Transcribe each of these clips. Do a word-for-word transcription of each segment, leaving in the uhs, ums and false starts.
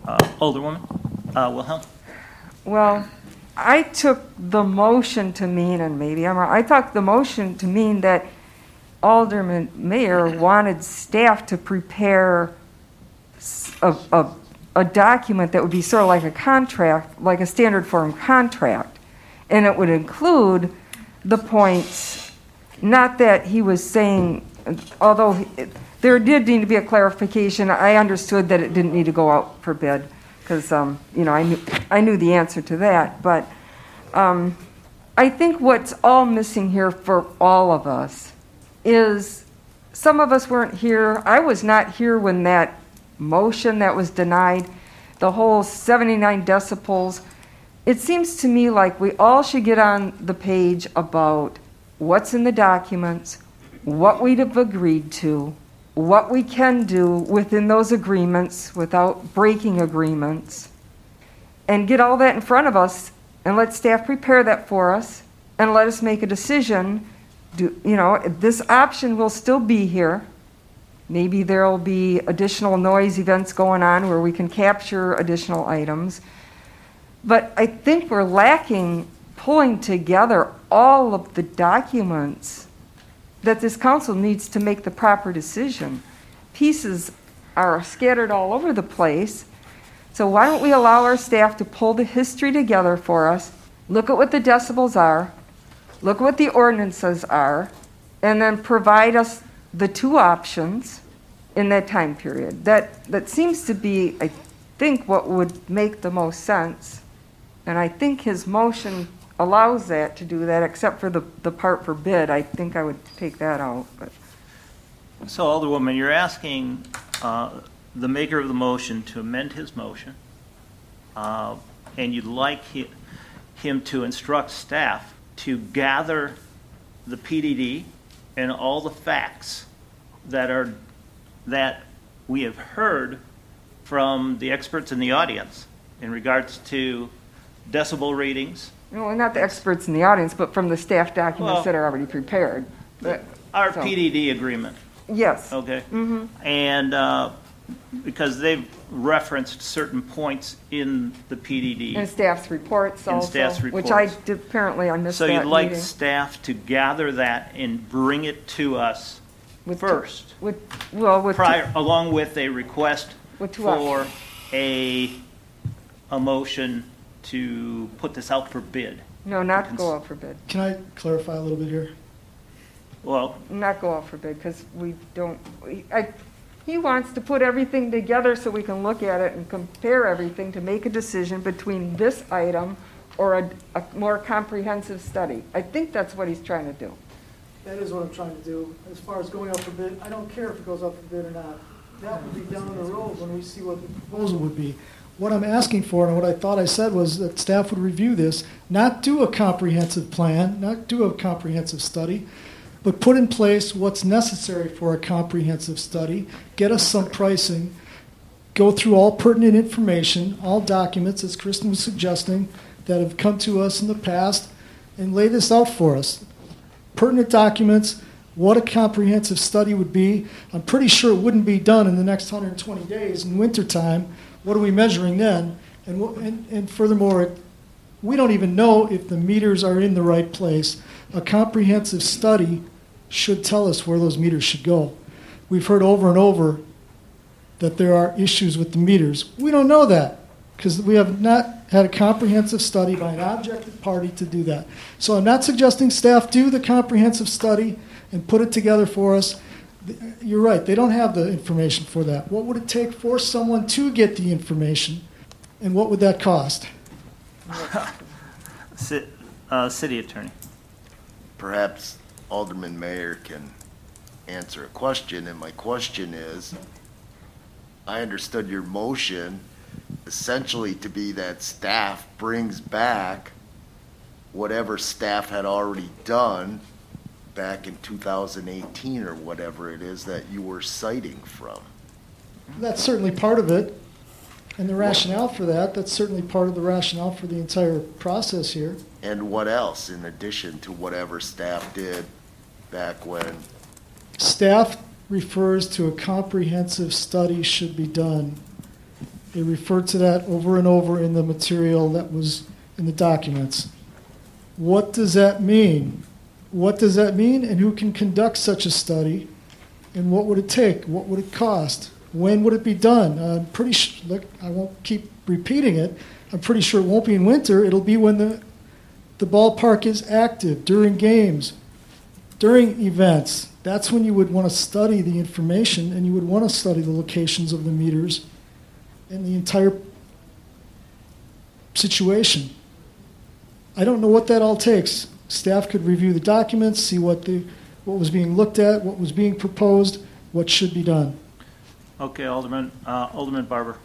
Uh, Alderwoman uh, Wilhelm? Well, I took the motion to mean, and maybe I'm wrong, I took the motion to mean that Alderman Mayer wanted staff to prepare a, a, a document that would be sort of like a contract, like a standard form contract. And it would include the points, not that he was saying, although it, there did need to be a clarification, I understood that it didn't need to go out for bid, because, um, you know, I knew, I knew the answer to that. But um, I think what's all missing here for all of us is some of us weren't here. I was not here when that motion that was denied, the whole seventy-nine decibels, it seems to me like we all should get on the page about what's in the documents, what we'd have agreed to, what we can do within those agreements without breaking agreements, and get all that in front of us and let staff prepare that for us and let us make a decision. Do, you know, this option will still be here. Maybe there will be additional noise events going on where we can capture additional items. But I think we're lacking pulling together all of the documents that this council needs to make the proper decision. Pieces are scattered all over the place. So why don't we allow our staff to pull the history together for us, look at what the decibels are, look at what the ordinances are, and then provide us the two options in that time period. That, that seems to be, I think, what would make the most sense. And I think his motion allows that to do that, except for the, the part for bid. I think I would take that out. But. So, Alderwoman, you're asking uh, the maker of the motion to amend his motion, uh, and you'd like he, him to instruct staff to gather the P D D and all the facts that are that we have heard from the experts in the audience in regards to decibel readings. No, not the experts in the audience, but from the staff documents Well, that are already prepared. But, our so. P D D agreement. Yes. Okay. Mm-hmm. And uh, because they've referenced certain points in the P D D. And staff's reports In also. staff's reports. Which I did, apparently I missed So that you'd like meeting. staff to gather that and bring it to us With first, Two, with, well, with prior, along with a request With two for options. a, a motion to put this out for bid. No, not Cons- go out for bid. Can I clarify a little bit here? Well, Not go out for bid, because we don't, we- I, he wants to put everything together so we can look at it and compare everything to make a decision between this item or a, a more comprehensive study. I think that's what he's trying to do. That is what I'm trying to do. As far as going out for bid, I don't care if it goes out for bid or not. That would be down the road when we see what the proposal would be. What I'm asking for, and what I thought I said, was that staff would review this, not do a comprehensive plan, not do a comprehensive study, but put in place what's necessary for a comprehensive study, get us some pricing, go through all pertinent information, all documents, as Kristen was suggesting, that have come to us in the past, and lay this out for us. Pertinent documents, what a comprehensive study would be. I'm pretty sure it wouldn't be done in the next one hundred twenty days in wintertime. What are we measuring then? And, what, and, and furthermore, we don't even know if the meters are in the right place. A comprehensive study should tell us where those meters should go. We've heard over and over that there are issues with the meters. We don't know that because we have not had a comprehensive study by an objective party to do that. So I'm not suggesting staff do the comprehensive study and put it together for us. You're right, they don't have the information for that. What would it take for someone to get the information, and what would that cost? ci- uh, city attorney. Perhaps Alderman Mayer can answer a question, and my question is, I understood your motion essentially to be that staff brings back whatever staff had already done back in two thousand eighteen or whatever it is that you were citing from. That's certainly part of it, and the rationale for that, that's certainly part of the rationale for the entire process here. And what else in addition to whatever staff did back when? Staff refers to a comprehensive study should be done. They referred to that over and over in the material that was in the documents. What does that mean? What does that mean, and who can conduct such a study? And what would it take? What would it cost? When would it be done? Uh, I'm pretty sure, look, I won't keep repeating it. I'm pretty sure it won't be in winter. It'll be when the, the ballpark is active, during games, during events. That's when you would want to study the information, and you would want to study the locations of the meters and the entire situation. I don't know what that all takes. Staff could review the documents, see what the what was being looked at, what was being proposed, what should be done. Okay, Alderman, uh, Alderman Barber.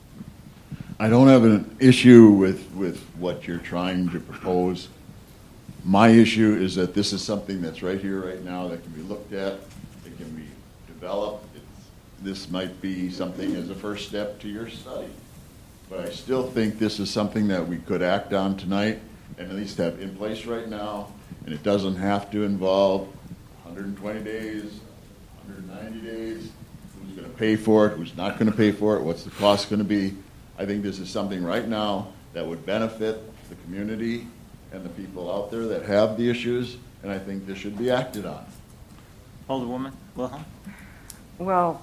I don't have an issue with, with what you're trying to propose. My issue is that this is something that's right here, right now, that can be looked at, it can be developed. It's, this might be something as a first step to your study. But I still think this is something that we could act on tonight and at least have in place right now, and it doesn't have to involve one hundred twenty days, one hundred ninety days, who's going to pay for it, who's not going to pay for it, what's the cost going to be. I think this is something right now that would benefit the community and the people out there that have the issues, and I think this should be acted on. Alderwoman Wilhelm? Well,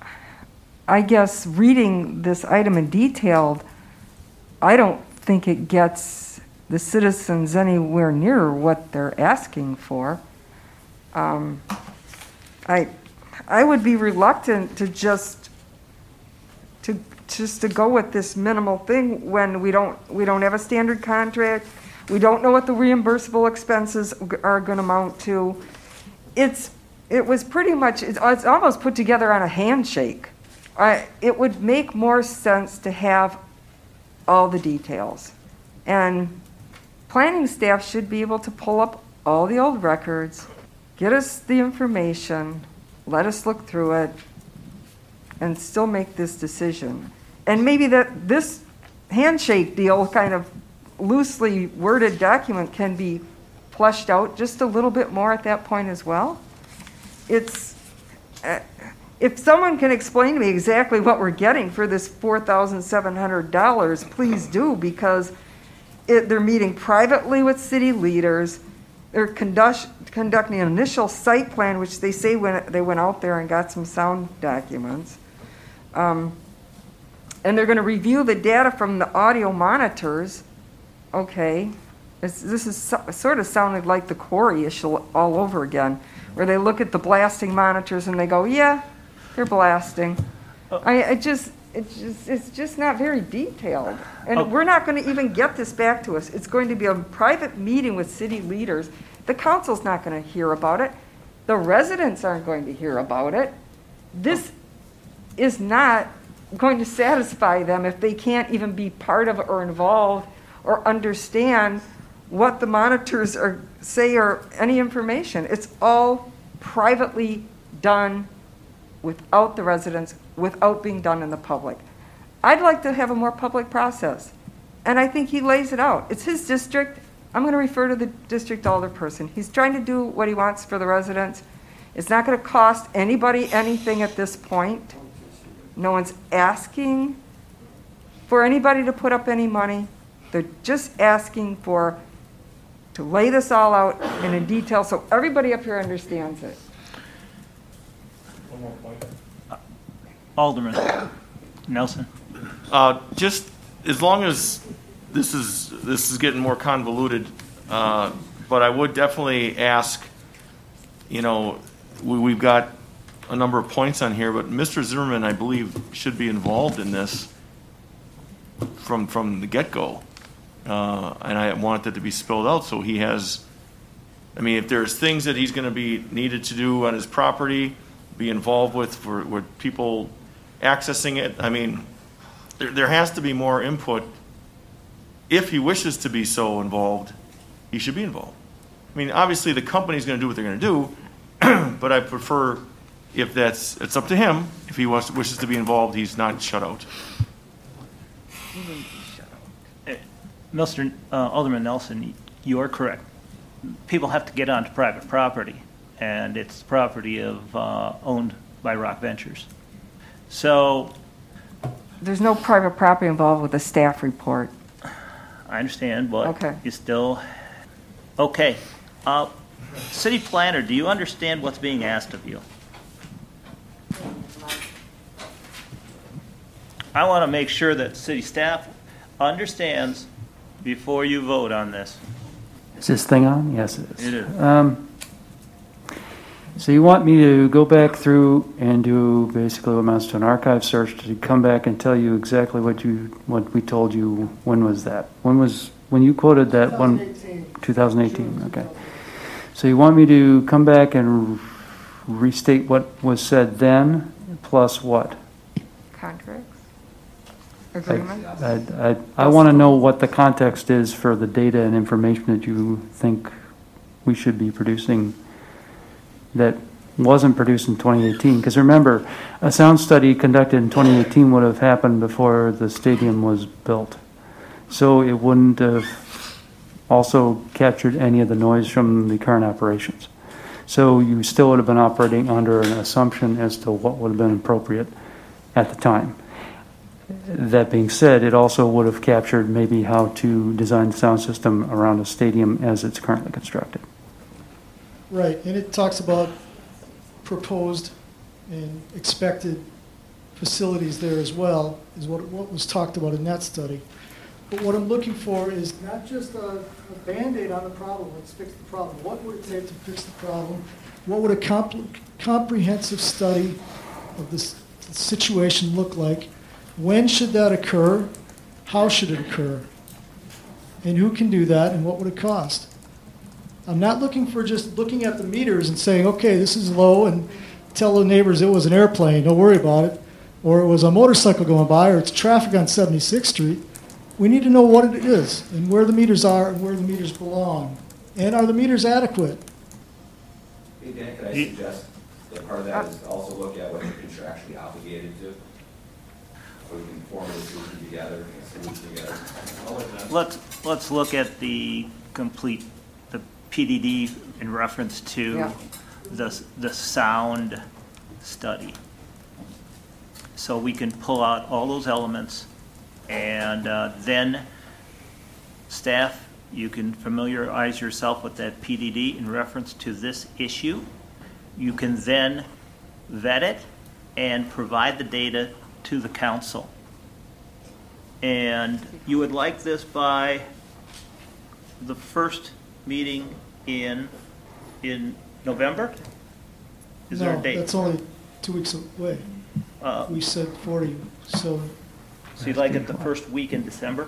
I guess reading this item in detail, I don't think it gets the citizens anywhere near what they're asking for. Um, I, I would be reluctant to just to just to go with this minimal thing when we don't we don't have a standard contract. We don't know what the reimbursable expenses are going to amount to. It's it was pretty much it's, it's almost put together on a handshake. I, it would make more sense to have all the details, and planning staff should be able to pull up all the old records, get us the information, let us look through it, and still make this decision. And maybe that this handshake deal, kind of loosely worded document, can be fleshed out just a little bit more at that point as well. It's uh, if someone can explain to me exactly what we're getting for this four thousand seven hundred dollars, please do, because it, they're meeting privately with city leaders. They're conduct, conducting an initial site plan, which they say when they went out there and got some sound documents. Um, and they're going to review the data from the audio monitors. Okay, it's, this is so, sort of sounded like the quarry issue all over again, where they look at the blasting monitors and they go, yeah, they're blasting. I, I just, it's just, it's just not very detailed. And Oh. we're not going to even get this back to us. It's going to be a private meeting with city leaders. The council's not going to hear about it. The residents aren't going to hear about it. This is not going to satisfy them if they can't even be part of it or involved or understand what the monitors are say or any information. It's all privately done without the residents, without being done in the public. I'd like to have a more public process, and I think he lays it out. It's his district. I'm going to refer to the district alderperson. He's trying to do what he wants for the residents. It's not going to cost anybody anything at this point. No one's asking for anybody to put up any money. They're just asking for to lay this all out and in detail so everybody up here understands it. Alderman Nelson? Uh, just as long as this is this is getting more convoluted, uh, but I would definitely ask, you know, we, we've got a number of points on here, but Mister Zimmerman, I believe, should be involved in this from from the get-go. Uh, and I want that to be spelled out so he has, I mean, if there's things that he's going to be needed to do on his property, be involved with for with people accessing it, I mean, there, there has to be more input. If he wishes to be so involved, he should be involved. I mean, obviously the company's going to do what they're going to do, but I prefer if that's, it's up to him. If he wants, wishes to be involved, he's not shut out. Mister Uh, Alderman Nelson, you are correct. People have to get onto private property, and it's property of uh, owned by Rock Ventures. So there's no private property involved with the staff report. I understand, but Okay. you still, okay. Uh, City planner, do you understand what's being asked of you? I want to make sure that city staff understands before you vote on this. Is this thing on? Yes, it is. It is. Um, so you want me to go back through and do basically what amounts to an archive search to come back and tell you exactly what you what we told you? When was that? When was when you quoted that one? twenty eighteen. Okay. So you want me to come back and restate what was said then, plus what? Contracts? I, Agreement? I, I, I want to know what the context is for the data and information that you think we should be producing that wasn't produced in twenty eighteen. Because remember, a sound study conducted in twenty eighteen would have happened before the stadium was built. So it wouldn't have also captured any of the noise from the current operations. So you still would have been operating under an assumption as to what would have been appropriate at the time. That being said, it also would have captured maybe how to design the sound system around a stadium as it's currently constructed. Right, and it talks about proposed and expected facilities there as well, is what, what was talked about in that study. But what I'm looking for is not just a, a Band-Aid on the problem, let's fix the problem. What would it take to fix the problem? What would a comp- comprehensive study of this situation look like? When should that occur? How should it occur? And who can do that, and what would it cost? I'm not looking for just looking at the meters and saying, okay, this is low, and tell the neighbors it was an airplane, don't worry about it, or it was a motorcycle going by, or it's traffic on seventy-sixth Street. We need to know what it is, and where the meters are, and where the meters belong. And are the meters adequate? Hey, Dan, can I suggest that part of that is also look at what you're contractually obligated to? So we can form a decision together, a solution together. Let's, let's look at the complete, the P D D in reference to Yeah. the, the sound study. So we can pull out all those elements, and uh, then staff, you can familiarize yourself with that P D D in reference to this issue. You can then vet it and provide the data to the council. And you would like this by the first meeting in, in November? Is there a No, date? that's only two weeks away. Uh, We said forty, so So you'd like it the first week in December?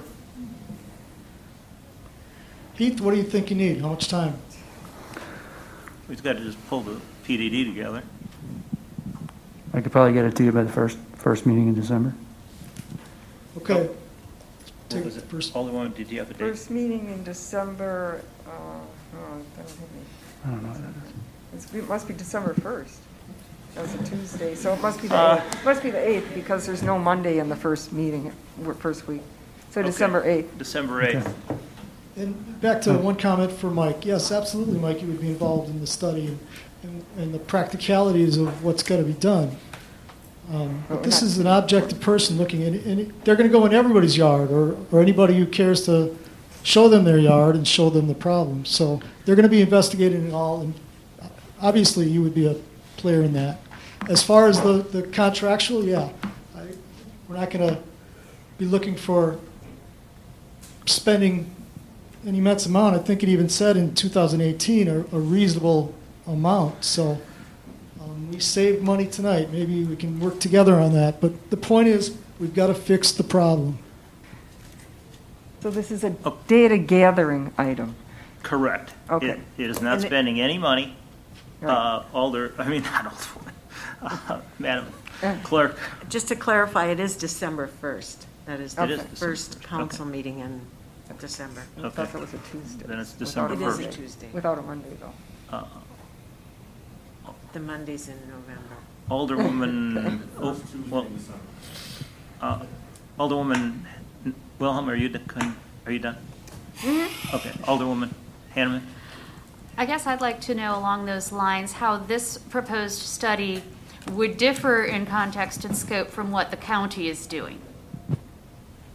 Heath, what do you think you need? How much time? We've got to just pull the P D D together. I could probably get it to you by the first first meeting in December. Okay. What Take was the it? first. Alderman, did you have a date? First meeting in December, uh, oh, that don't hit me. I don't know what that is. It's- It must be December first. That's a Tuesday, so it must be the Uh, eighth. It must be the eighth, because there's no Monday in the first meeting, w- first week. So Okay. December eighth. December eighth. And back to one comment for Mike. Yes, absolutely, Mike, you would be involved in the study and, and, and the practicalities of what's got to be done. Um, but this is an objective person looking at it, and it- they're going to go in everybody's yard, or, or anybody who cares to show them their yard and show them the problem. So they're going to be investigating it all, and obviously you would be a player in that. As far as the, the contractual, yeah, I, we're not going to be looking for spending an immense amount. I think it even said in two thousand eighteen a, a reasonable amount. So um, we saved money tonight. Maybe we can work together on that. But the point is, we've got to fix the problem. So this is a Oh. data gathering item. Correct. Okay. It- It is not And it- spending any money. Right. Uh, Alder, I mean, not Alderwoman, Uh, Madam Uh. Clerk, Just to clarify, it is December first. That is It is the December first first. council meeting in December. I Okay. thought it was a Tuesday. Then it's without December a It is a Monday. Tuesday. Without a Monday, though. uh, The Monday's in November. Alderwoman, oh, well, uh, Alderwoman Wilhelm, are you, done? are you done? Mm-hmm. Okay, Alderwoman Hanneman? I guess I'd like to know along those lines how this proposed study would differ in context and scope from what the county is doing.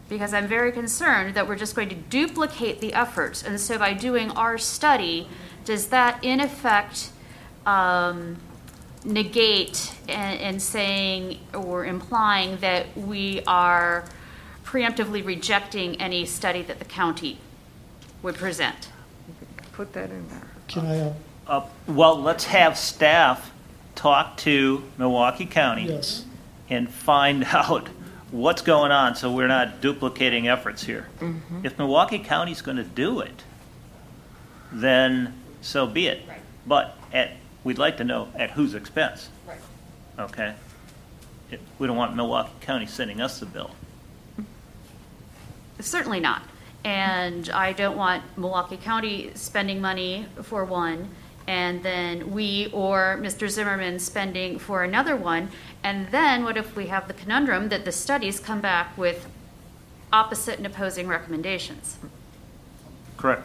because I'm very concerned that we're just going to duplicate the efforts. And so by doing our study, does that in effect um, negate and, and saying or implying that we are preemptively rejecting any study that the county would present? Put that in there. Can I, uh, Uh, Well, let's have staff talk to Milwaukee County yes, and find out what's going on so we're not duplicating efforts here. If Milwaukee County's going to do it, then so be it. Right. But at, we'd like to know at whose expense, Right. okay? It- We don't want Milwaukee County sending us the bill. Certainly not. And I don't want Milwaukee County spending money for one, and then we or Mister Zimmerman spending for another one. And then what if we have the conundrum that the studies come back with opposite and opposing recommendations? Correct.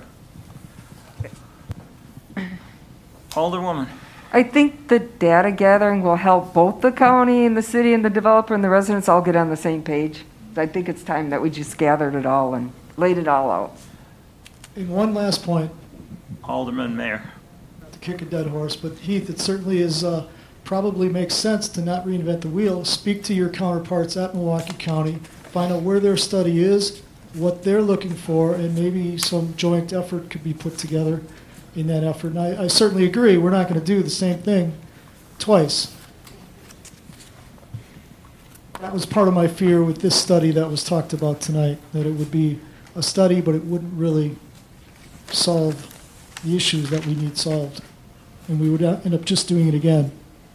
Alderwoman. I think the data gathering will help both the county and the city and the developer and the residents all get on the same page. I think it's time that we just gathered it all and laid it all out. and one last point, Alderman Mayor. not to kick a dead horse, but Heath, it certainly is, uh, probably makes sense to not reinvent the wheel. Speak to your counterparts at Milwaukee County, find out where their study is, what they're looking for, and maybe some joint effort could be put together in that effort. And I, I certainly agree, we're not going to do the same thing twice. That was part of my fear with this study that was talked about tonight, that it would be a study, but it wouldn't really solve the issues that we need solved. And we would end up just doing it again.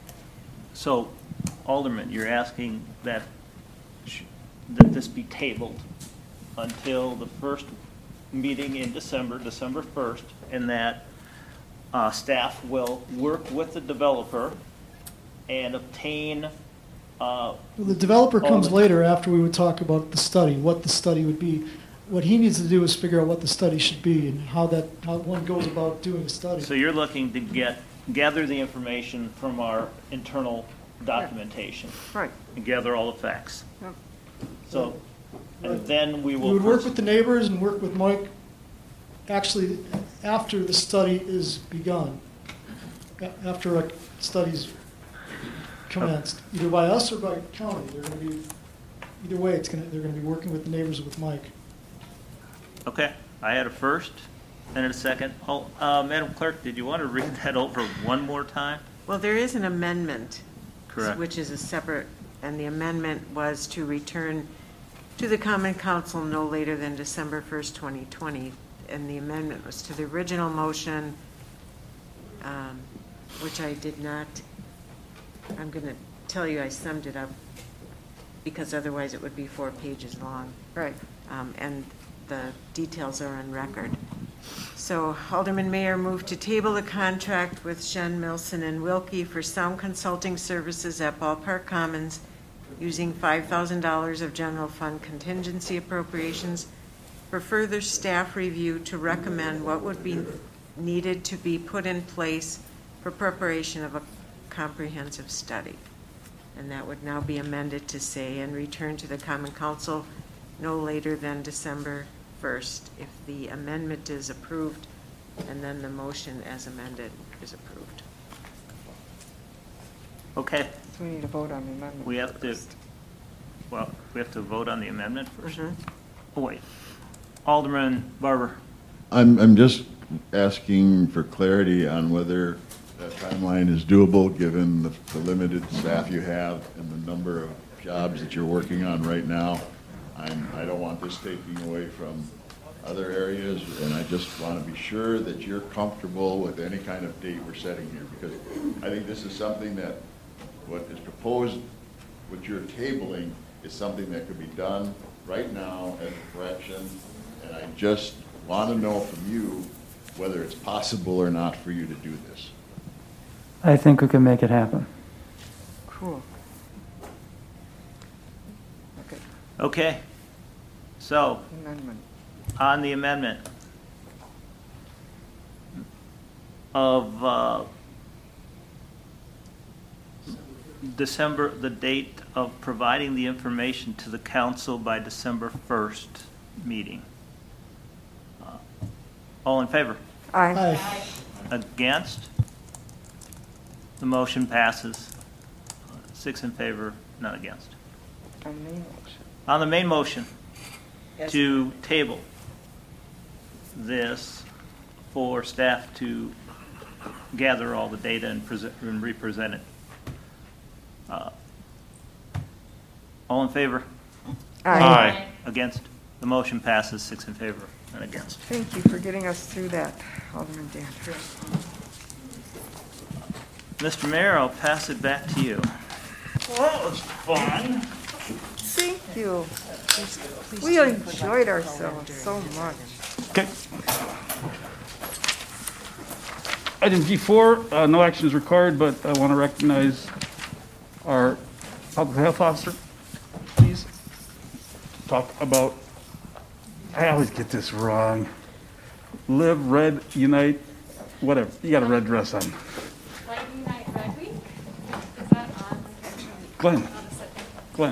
So, Alderman, you're asking that, sh- that this be tabled until the first meeting in December, December first, and that uh, staff will work with the developer and obtain, uh, Well, the developer all comes the- later after we would talk about the study, what the study would be. What he needs to do is figure out what the study should be and how that, how one goes about doing a study. so you're looking to get, gather the information from our internal documentation Right. and gather all the facts. Yep. So, and Right. then we We will. would work pers- with the neighbors and work with Mike, actually, after the study is begun, a- after a study's commenced, either by us or by county. They're gonna be, either way, it's gonna, they're gonna be working with the neighbors with Mike. Okay, I had a first and a second. Oh, uh, Madam Clerk, did you want to read that over one more time? Well, there is an amendment. Correct. Which is a separate, and the amendment was to return to the Common Council no later than December first, twenty twenty. And the amendment was to the original motion, um, which I did not, I'm going to tell you I summed it up because otherwise it would be four pages long. Right. Um, and the details are on record. So Alderman Mayor moved to table the contract with Shen, Milson, and Wilkie for sound consulting services at Ballpark Commons using five thousand dollars of general fund contingency appropriations for further staff review to recommend what would be needed to be put in place for preparation of a comprehensive study. And that would now be amended to say, and return to the Common Council no later than December first, if the amendment is approved, and then the motion as amended is approved. Okay, So we need to vote on the amendment. we have to, well, we have to vote on the amendment first. Oh, wait. Alderman Barber. I'm, I'm just asking for clarity on whether that timeline is doable, given the, the limited staff you have and the number of jobs that you're working on right now. I'm, I don't want this taking away from other areas, and I just want to be sure that you're comfortable with any kind of date we're setting here, because I think this is something that, what is proposed, what you're tabling, is something that could be done right now as a correction, and I just want to know from you whether it's possible or not for you to do this. I think we can make it happen. Cool. Okay, Okay, so amendment. on the amendment of uh, December, the date of providing the information to the council by December first meeting. Uh, All in favor? Aye. Aye. Against? The motion passes. Uh, Six in favor, none against. On the main motion. On the main motion, to table this for staff to gather all the data and present, and represent it. Uh, All in favor? Aye. Against? The motion passes, six in favor and against. Thank you for getting us through that, Alderman Dan. Mister Mayor, I'll pass it back to you. Well, that was fun. Thank you. We enjoyed ourselves so much. Okay. Item G four, uh, no action is required, but I want to recognize our public health officer, please. Talk about, I always get this wrong. Live, Red, Unite, whatever. You got a red dress on. Light Unite Red Week? Is that on? Glenn. Glenn.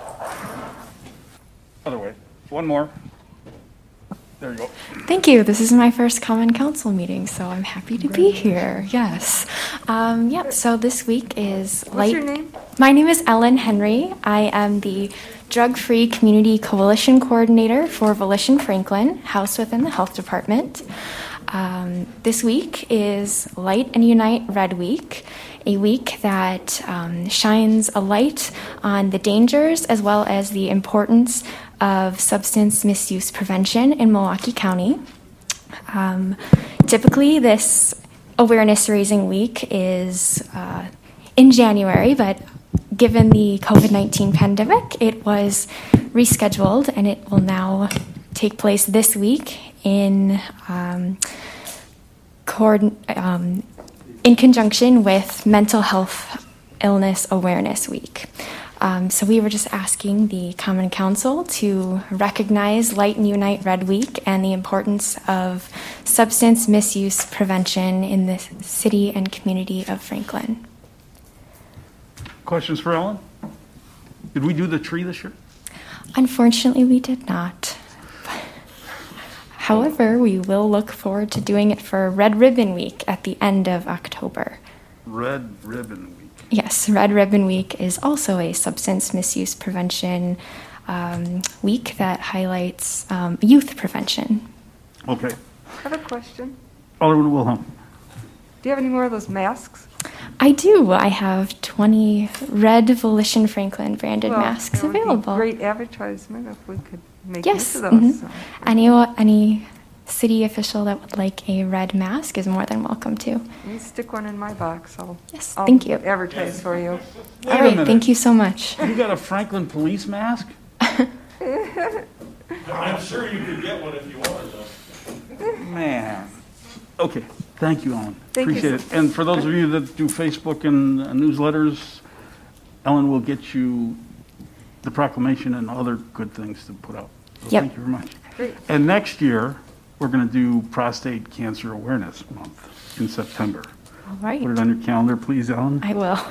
Other way. One more. There you go. Thank you. This is my first Common Council meeting, so I'm happy to be here. Yes. Um, yep. So this week is What's light. your name? My name is Ellen Henry. I am the Drug-Free Community Coalition Coordinator for Volition Franklin, housed within the Health Department. Um, this week is Light and Unite Red Week, a week that um, shines a light on the dangers as well as the importance of substance misuse prevention in Milwaukee County. Um, typically, this awareness-raising week is uh, in January, but given the COVID nineteen pandemic, it was rescheduled, and it will now take place this week in um, coord- um, in conjunction with Mental Health Illness Awareness Week. Um, so we were just asking the Common Council to recognize Light and Unite Red Week and the importance of substance misuse prevention in the city and community of Franklin. Questions for Ellen? Did we do the tree this year? Unfortunately, we did not. However, we will look forward to doing it for Red Ribbon Week at the end of October. Red Ribbon Week. Yes, Red Ribbon Week is also a substance misuse prevention um, week that highlights um, youth prevention. Okay. I have a question. Alderman Wilhelm. Do you have any more of those masks? I do. I have twenty Red Volition Franklin branded Well, masks that would be available. Great advertisement if we could make Yes. use of those. mhm. So. Any, any city official that would like a red mask is more than welcome to. You stick one in my box. I'll, Yes, I'll thank you. advertise for you. Wait All a right, minute. thank you so much. You got a Franklin police mask? I'm sure you could get one if you wanted though. Man. Okay, thank you, Ellen. Thank you. Appreciate it. And for those of you that do Facebook and uh, newsletters, Ellen will get you the proclamation and other good things to put out. So Yep. Thank you very much. Great. And next year, we're going to do Prostate Cancer Awareness Month in September. All right, Put it on your calendar, please, Ellen. I will.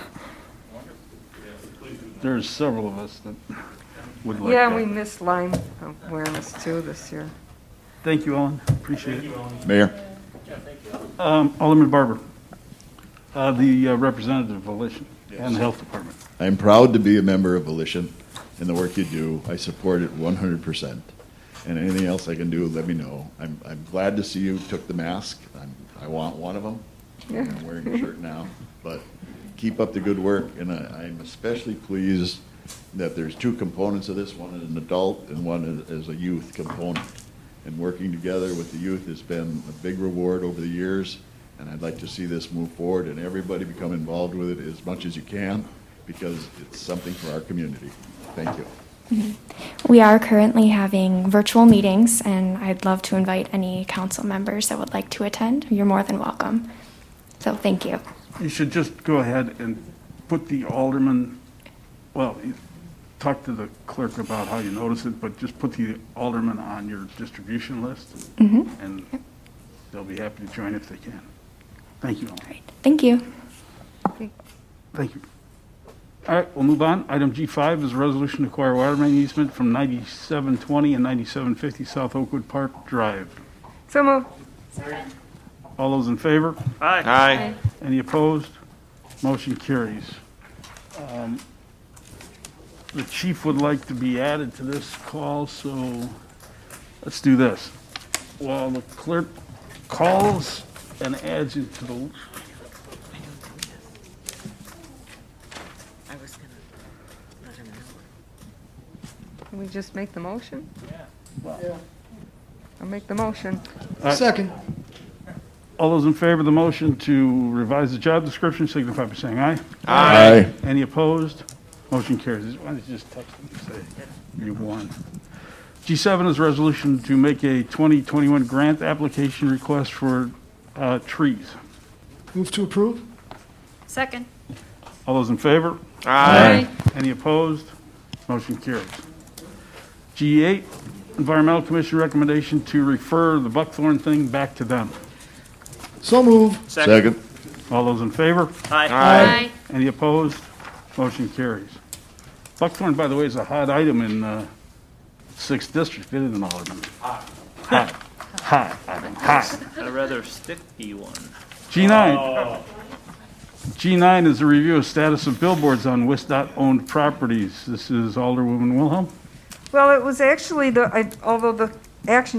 There's several of us that would like Yeah, that. we missed Lyme awareness too this year. Thank you, Ellen. Appreciate it. Mayor? Um, Alderman Barber, uh, the uh, representative of Volition and the Health Department. I'm proud to be a member of Volition and the work you do. I support it one hundred percent. And anything else I can do, let me know. I'm, I'm glad to see you took the mask. I'm, I want one of them. I'm wearing a shirt now. But keep up the good work, and I, I'm especially pleased that there's two components of this. One is an adult and one is, is a youth component. And working together with the youth has been a big reward over the years, and I'd like to see this move forward and everybody become involved with it as much as you can, because it's something for our community. Thank you. We are currently having virtual meetings, and I'd love to invite any council members that would like to attend. You're more than welcome. So thank you. You should just go ahead and put the alderman, well, you talk to the clerk about how you notice it, but just put the alderman on your distribution list, Mm-hmm. and they'll be happy to join if they can. Thank you, Ellen. All right. Thank you. Thank you. All right, we'll move on. Item G five is a resolution to acquire water main easement from ninety-seven twenty and ninety-seven fifty South Oakwood Park Drive. So move. All those in favor? Aye. Aye. Any opposed? Motion carries. Um, The chief would like to be added to this call, so let's do this. While the clerk calls and adds you to the, I was gonna let him know. Can we just make the motion? Yeah. I'll make the motion. right. Second. all those in favor of the motion to revise the job description signify by saying aye. Aye. Any opposed? Motion carries. Why don't you just text them and say you won? G seven is a resolution to make a twenty twenty-one grant application request for uh, trees. Move to approve? Second. All those in favor? Aye. Any opposed? Motion carries. G eight, Environmental Commission recommendation to refer the Buckthorn thing back to them. So move. Second. All those in favor? Aye. Aye. Any opposed? Motion carries. Buckthorn, by the way, is a hot item in uh, sixth District, isn't it, Alderman? Hot. Hot. Hot. Item. Hot. A rather sticky one. G nine. G nine is a review of status of billboards on WISDOT-owned properties. This is Alderwoman Wilhelm. Well, it was actually the, I- although the action